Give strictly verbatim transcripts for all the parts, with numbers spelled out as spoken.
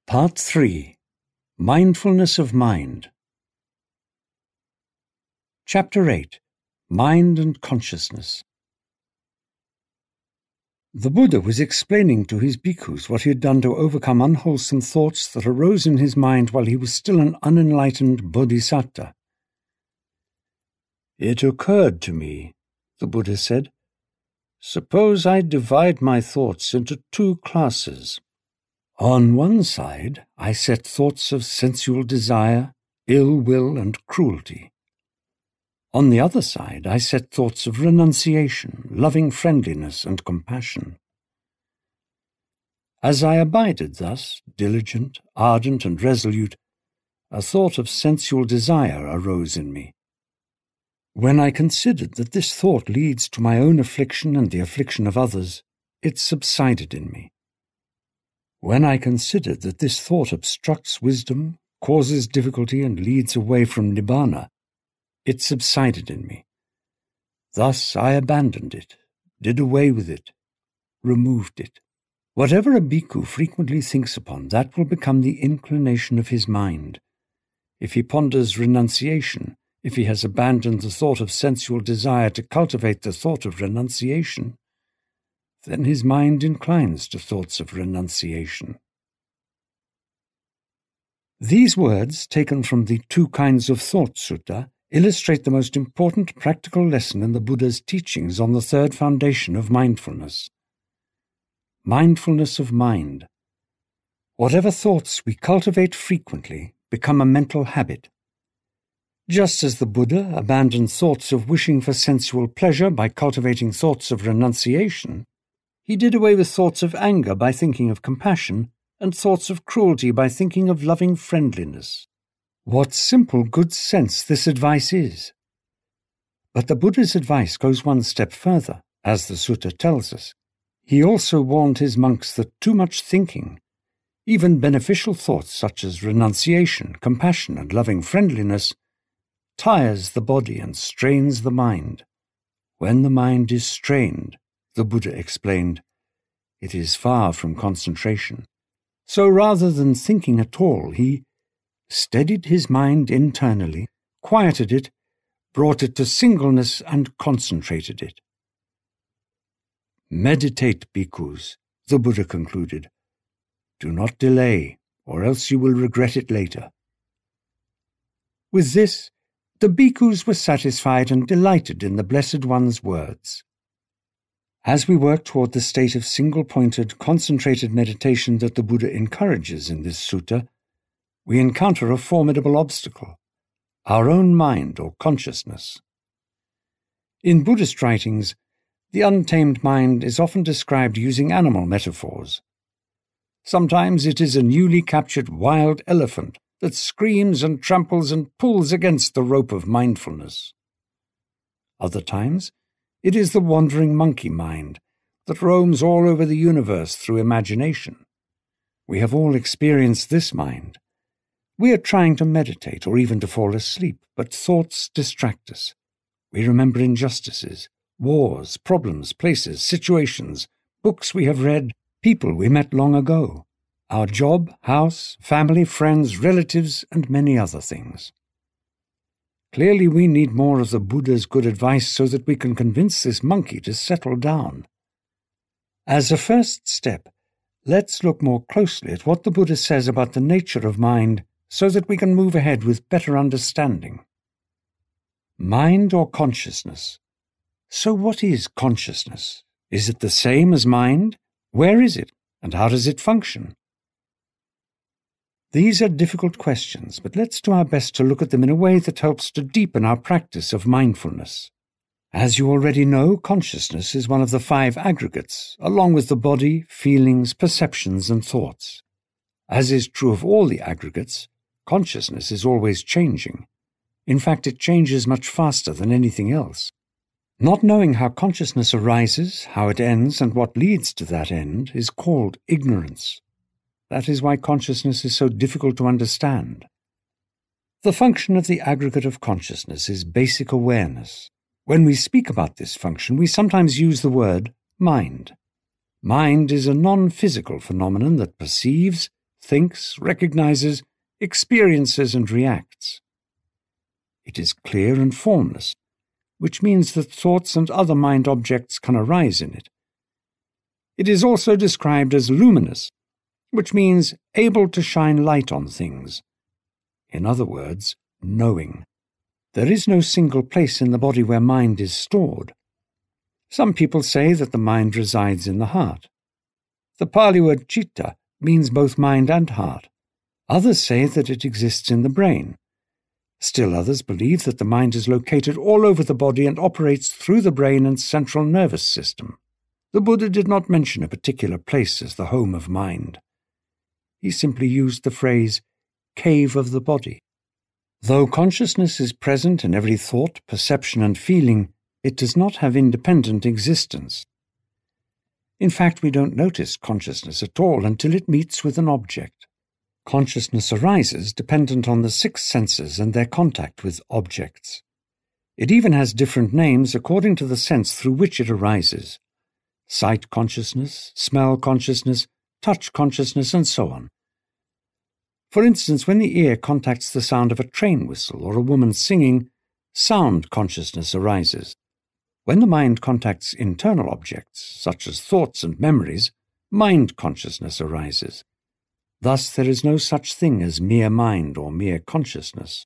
Part three. Mindfulness of Mind. Chapter eight. Mind and Consciousness. The Buddha was explaining to his bhikkhus what he had done to overcome unwholesome thoughts that arose in his mind while he was still an unenlightened bodhisattva. "It occurred to me," the Buddha said, "suppose I divide my thoughts into two classes. On one side, I set thoughts of sensual desire, ill will, and cruelty. On the other side, I set thoughts of renunciation, loving friendliness, and compassion. As I abided thus, diligent, ardent, and resolute, a thought of sensual desire arose in me. When I considered that this thought leads to my own affliction and the affliction of others, it subsided in me. When I considered that this thought obstructs wisdom, causes difficulty, and leads away from nibbana, it subsided in me. Thus I abandoned it, did away with it, removed it. Whatever a bhikkhu frequently thinks upon, that will become the inclination of his mind. If he ponders renunciation, if he has abandoned the thought of sensual desire to cultivate the thought of renunciation, then his mind inclines to thoughts of renunciation." These words, taken from the Two Kinds of Thought Sutta, illustrate the most important practical lesson in the Buddha's teachings on the third foundation of mindfulness. Mindfulness of mind. Whatever thoughts we cultivate frequently become a mental habit. Just as the Buddha abandoned thoughts of wishing for sensual pleasure by cultivating thoughts of renunciation, he did away with thoughts of anger by thinking of compassion, and thoughts of cruelty by thinking of loving friendliness. What simple good sense this advice is! But the Buddha's advice goes one step further, as the sutta tells us. He also warned his monks that too much thinking, even beneficial thoughts such as renunciation, compassion, and loving friendliness, tires the body and strains the mind. When the mind is strained, the Buddha explained, it is far from concentration. So rather than thinking at all, he steadied his mind internally, quieted it, brought it to singleness, and concentrated it. Meditate, bhikkhus, the Buddha concluded. Do not delay, or else you will regret it later. With this, the bhikkhus were satisfied and delighted in the Blessed One's words. As we work toward the state of single-pointed, concentrated meditation that the Buddha encourages in this sutta, we encounter a formidable obstacle, our own mind or consciousness. In Buddhist writings, the untamed mind is often described using animal metaphors. Sometimes it is a newly captured wild elephant that screams and tramples and pulls against the rope of mindfulness. Other times, it is the wandering monkey mind that roams all over the universe through imagination. We have all experienced this mind. We are trying to meditate or even to fall asleep, but thoughts distract us. We remember injustices, wars, problems, places, situations, books we have read, people we met long ago, our job, house, family, friends, relatives, and many other things. Clearly we need more of the Buddha's good advice so that we can convince this monkey to settle down. As a first step, let's look more closely at what the Buddha says about the nature of mind so that we can move ahead with better understanding. Mind or consciousness? So what is consciousness? Is it the same as mind? Where is it, and how does it function? These are difficult questions, but let's do our best to look at them in a way that helps to deepen our practice of mindfulness. As you already know, consciousness is one of the five aggregates, along with the body, feelings, perceptions, and thoughts. As is true of all the aggregates, consciousness is always changing. In fact, it changes much faster than anything else. Not knowing how consciousness arises, how it ends, and what leads to that end is called ignorance. That is why consciousness is so difficult to understand. The function of the aggregate of consciousness is basic awareness. When we speak about this function, we sometimes use the word mind. Mind is a non-physical phenomenon that perceives, thinks, recognizes, experiences, and reacts. It is clear and formless, which means that thoughts and other mind objects can arise in it. It is also described as luminous, which means able to shine light on things. In other words, knowing. There is no single place in the body where mind is stored. Some people say that the mind resides in the heart. The Pali word citta means both mind and heart. Others say that it exists in the brain. Still others believe that the mind is located all over the body and operates through the brain and central nervous system. The Buddha did not mention a particular place as the home of mind. He simply used the phrase, cave of the body. Though consciousness is present in every thought, perception, and feeling, it does not have independent existence. In fact, we don't notice consciousness at all until it meets with an object. Consciousness arises dependent on the six senses and their contact with objects. It even has different names according to the sense through which it arises. Sight consciousness, smell consciousness, touch consciousness, and so on. For instance, when the ear contacts the sound of a train whistle or a woman singing, sound consciousness arises. When the mind contacts internal objects, such as thoughts and memories, mind consciousness arises. Thus there is no such thing as mere mind or mere consciousness.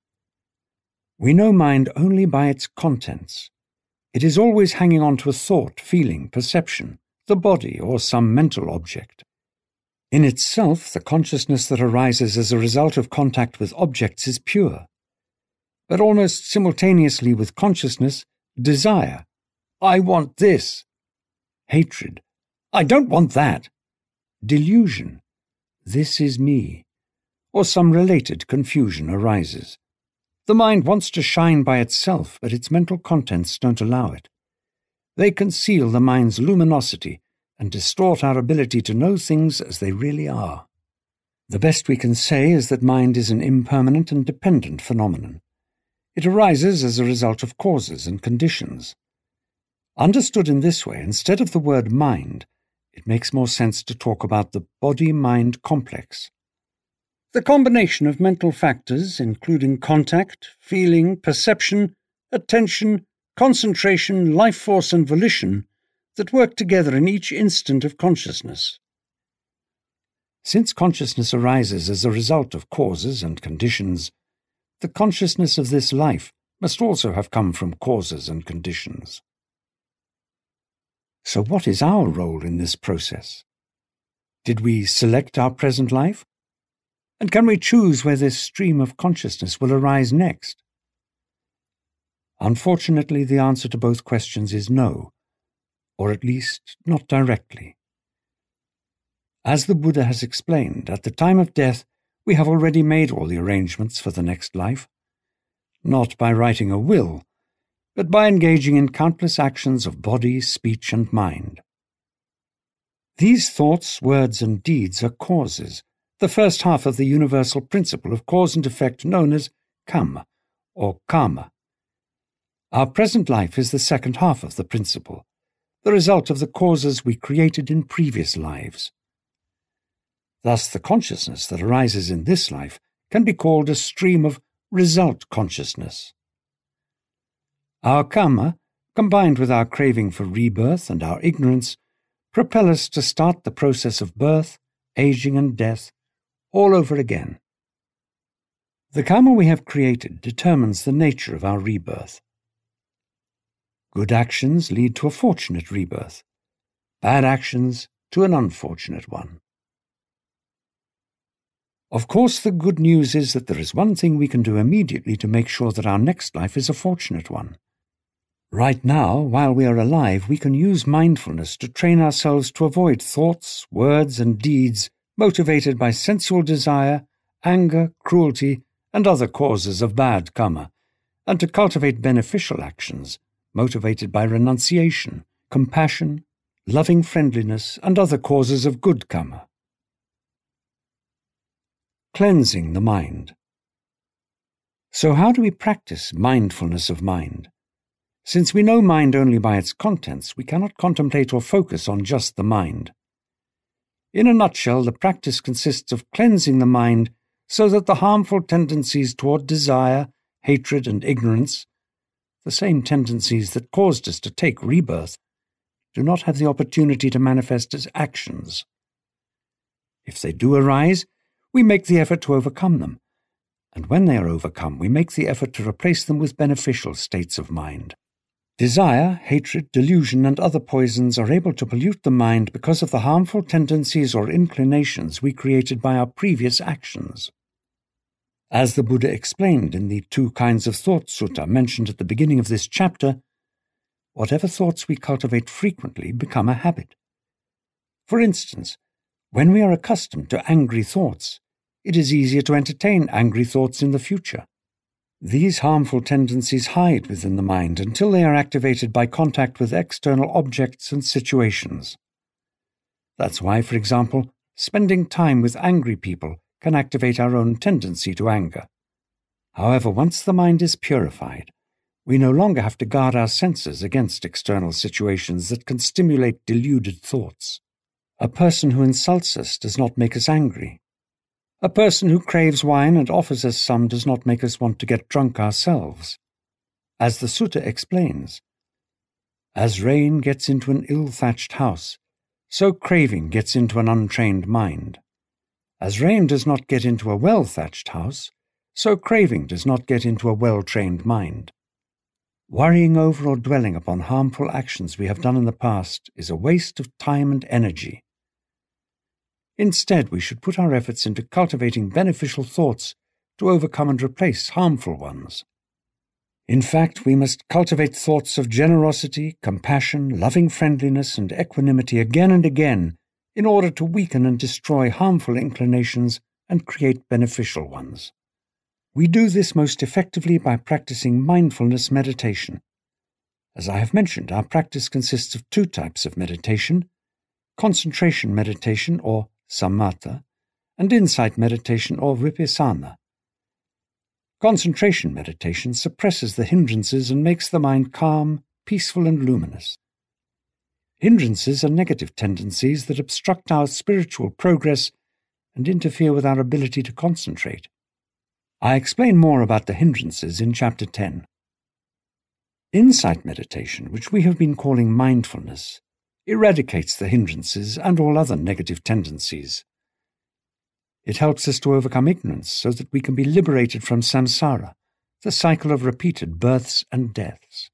We know mind only by its contents. It is always hanging on to a thought, feeling, perception, the body, or some mental object. In itself, the consciousness that arises as a result of contact with objects is pure. But almost simultaneously with consciousness, desire, I want this. Hatred, I don't want that. Delusion, this is me. Or some related confusion arises. The mind wants to shine by itself, but its mental contents don't allow it. They conceal the mind's luminosity and distort our ability to know things as they really are. The best we can say is that mind is an impermanent and dependent phenomenon. It arises as a result of causes and conditions. Understood in this way, instead of the word mind, it makes more sense to talk about the body-mind complex. The combination of mental factors, including contact, feeling, perception, attention, concentration, life force, and volition, that work together in each instant of consciousness. Since consciousness arises as a result of causes and conditions, the consciousness of this life must also have come from causes and conditions. So what is our role in this process? Did we select our present life? And can we choose where this stream of consciousness will arise next? Unfortunately, the answer to both questions is no, or at least not directly. As the Buddha has explained, at the time of death, we have already made all the arrangements for the next life, not by writing a will, but by engaging in countless actions of body, speech, and mind. These thoughts, words, and deeds are causes, the first half of the universal principle of cause and effect known as kamma, or karma. Our present life is the second half of the principle, the result of the causes we created in previous lives. Thus, the consciousness that arises in this life can be called a stream of result consciousness. Our karma, combined with our craving for rebirth and our ignorance, propel us to start the process of birth, aging, and death all over again. The karma we have created determines the nature of our rebirth. Good actions lead to a fortunate rebirth, bad actions to an unfortunate one. Of course, the good news is that there is one thing we can do immediately to make sure that our next life is a fortunate one. Right now, while we are alive, we can use mindfulness to train ourselves to avoid thoughts, words, and deeds motivated by sensual desire, anger, cruelty, and other causes of bad karma, and to cultivate beneficial actions motivated by renunciation, compassion, loving friendliness, and other causes of good karma. Cleansing the mind. So how do we practice mindfulness of mind? Since we know mind only by its contents, we cannot contemplate or focus on just the mind. In a nutshell, the practice consists of cleansing the mind so that the harmful tendencies toward desire, hatred, and ignorance, the same tendencies that caused us to take rebirth, do not have the opportunity to manifest as actions. If they do arise, we make the effort to overcome them, and when they are overcome, we make the effort to replace them with beneficial states of mind. Desire, hatred, delusion, and other poisons are able to pollute the mind because of the harmful tendencies or inclinations we created by our previous actions. As the Buddha explained in the Two Kinds of Thought Sutta mentioned at the beginning of this chapter, whatever thoughts we cultivate frequently become a habit. For instance, when we are accustomed to angry thoughts, it is easier to entertain angry thoughts in the future. These harmful tendencies hide within the mind until they are activated by contact with external objects and situations. That's why, for example, spending time with angry people can activate our own tendency to anger. However, once the mind is purified, we no longer have to guard our senses against external situations that can stimulate deluded thoughts. A person who insults us does not make us angry. A person who craves wine and offers us some does not make us want to get drunk ourselves. As the sutta explains, as rain gets into an ill-thatched house, so craving gets into an untrained mind. As rain does not get into a well-thatched house, so craving does not get into a well-trained mind. Worrying over or dwelling upon harmful actions we have done in the past is a waste of time and energy. Instead, we should put our efforts into cultivating beneficial thoughts to overcome and replace harmful ones. In fact, we must cultivate thoughts of generosity, compassion, loving friendliness, and equanimity again and again in order to weaken and destroy harmful inclinations and create beneficial ones. We do this most effectively by practicing mindfulness meditation. As I have mentioned, our practice consists of two types of meditation: concentration meditation, or samatha, and insight meditation, or vipassana. Concentration meditation suppresses the hindrances and makes the mind calm, peaceful, and luminous. Hindrances are negative tendencies that obstruct our spiritual progress and interfere with our ability to concentrate. I explain more about the hindrances in Chapter ten. Insight meditation, which we have been calling mindfulness, eradicates the hindrances and all other negative tendencies. It helps us to overcome ignorance so that we can be liberated from samsara, the cycle of repeated births and deaths.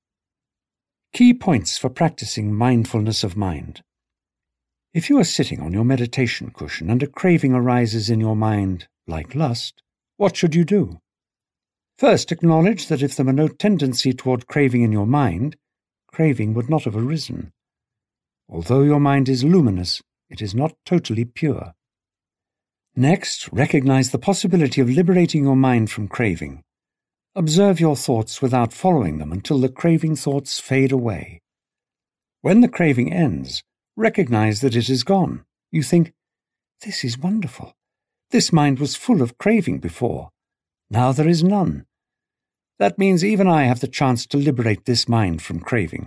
Key points for practicing mindfulness of mind. If you are sitting on your meditation cushion and a craving arises in your mind, like lust, what should you do? First, acknowledge that if there were no tendency toward craving in your mind, craving would not have arisen. Although your mind is luminous, it is not totally pure. Next, recognize the possibility of liberating your mind from craving. Observe your thoughts without following them until the craving thoughts fade away. When the craving ends, recognize that it is gone. You think, "This is wonderful. This mind was full of craving before. Now there is none. That means even I have the chance to liberate this mind from craving."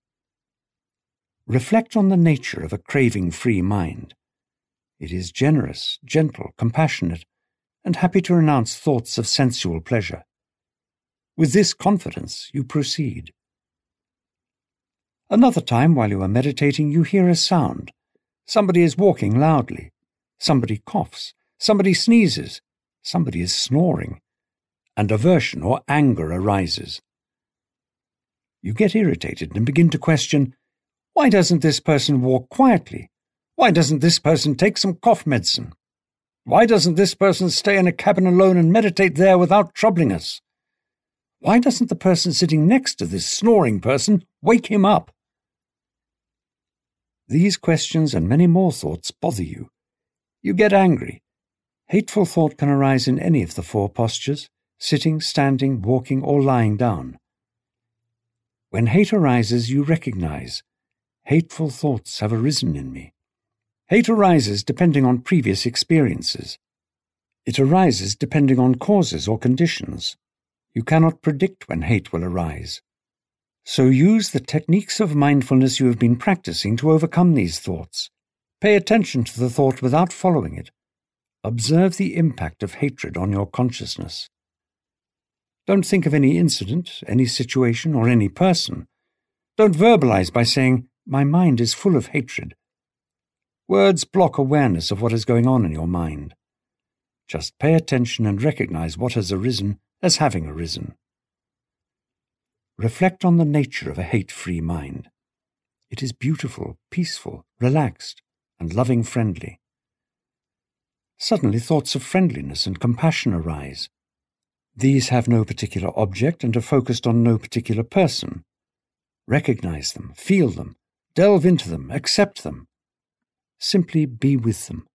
Reflect on the nature of a craving-free mind. It is generous, gentle, compassionate, and happy to renounce thoughts of sensual pleasure. With this confidence, you proceed. Another time, while you are meditating, you hear a sound. Somebody is walking loudly. Somebody coughs. Somebody sneezes. Somebody is snoring. And aversion or anger arises. You get irritated and begin to question, why doesn't this person walk quietly? Why doesn't this person take some cough medicine? Why doesn't this person stay in a cabin alone and meditate there without troubling us? Why doesn't the person sitting next to this snoring person wake him up? These questions and many more thoughts bother you. You get angry. Hateful thought can arise in any of the four postures: sitting, standing, walking, or lying down. When hate arises, you recognize, hateful thoughts have arisen in me. Hate arises depending on previous experiences. It arises depending on causes or conditions. You cannot predict when hate will arise. So use the techniques of mindfulness you have been practicing to overcome these thoughts. Pay attention to the thought without following it. Observe the impact of hatred on your consciousness. Don't think of any incident, any situation, or any person. Don't verbalize by saying, "My mind is full of hatred." Words block awareness of what is going on in your mind. Just pay attention and recognize what has arisen as having arisen. Reflect on the nature of a hate-free mind. It is beautiful, peaceful, relaxed, and loving-friendly. Suddenly thoughts of friendliness and compassion arise. These have no particular object and are focused on no particular person. Recognize them, feel them, delve into them, accept them. Simply be with them.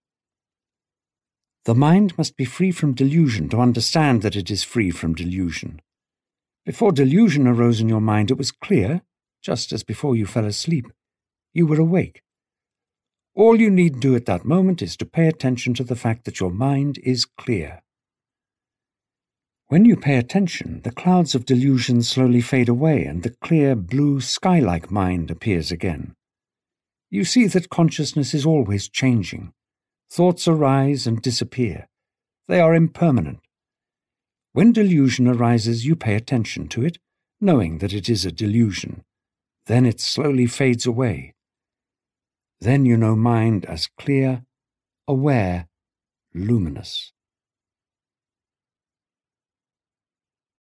The mind must be free from delusion to understand that it is free from delusion. Before delusion arose in your mind, it was clear, just as before you fell asleep. You were awake. All you need do at that moment is to pay attention to the fact that your mind is clear. When you pay attention, the clouds of delusion slowly fade away and the clear, blue, sky-like mind appears again. You see that consciousness is always changing. Thoughts arise and disappear. They are impermanent. When delusion arises, you pay attention to it, knowing that it is a delusion. Then it slowly fades away. Then you know mind as clear, aware, luminous.